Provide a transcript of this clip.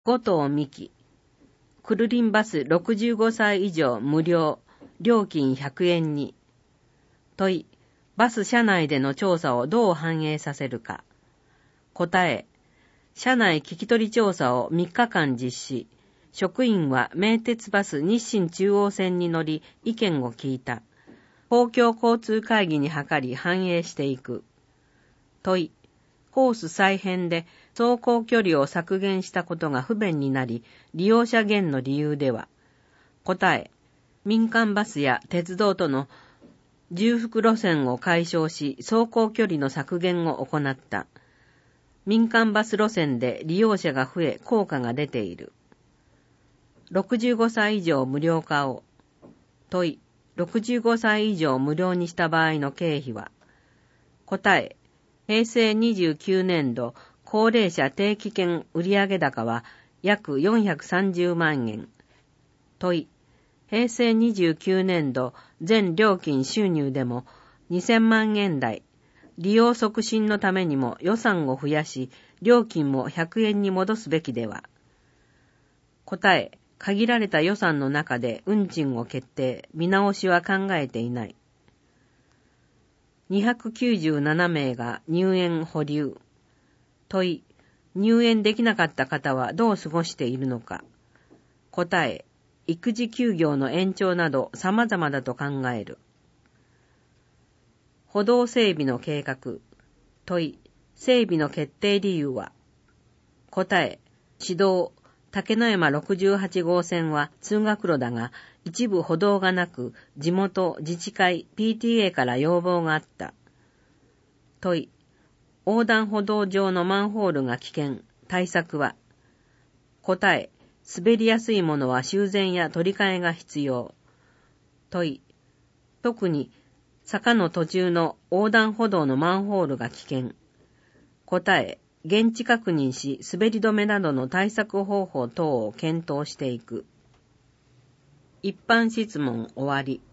後藤美希。くるりんバス65歳以上無料、料金100円に。問い、バス車内での調査をどう反映させるか。答え、車内聞き取り調査を3日間実施。職員は名鉄バス日清中央線に乗り意見を聞いた。公共交通会議に諮り反映していく。問い、コース再編で走行距離を削減したことが不便になり、利用者減の理由では。答え、民間バスや鉄道との重複路線を解消し、走行距離の削減を行った。民間バス路線で利用者が増え、効果が出ている。65歳以上無料化を。問い、65歳以上無料にした場合の経費は。答え、平成29年度高齢者定期券売上高は約430万円。問い、平成29年度全料金収入でも2000万円台、利用促進のためにも予算を増やし、料金も100円に戻すべきでは。答え、限られた予算の中で運賃を決定、見直しは考えていない。297名が入園保留。問い、入園できなかった方はどう過ごしているのか。答え、育児休業の延長など様々だと考える。歩道整備の計画。問い、整備の決定理由は。答え、市道、竹野山68号線は通学路だが、一部歩道がなく、地元自治会 PTA から要望があった。問い、横断歩道上のマンホールが危険、対策は。答え、滑りやすいものは修繕や取り替えが必要。問い、特に坂の途中の横断歩道のマンホールが危険。答え、現地確認し、滑り止めなどの対策方法等を検討していく。一般質問終わり。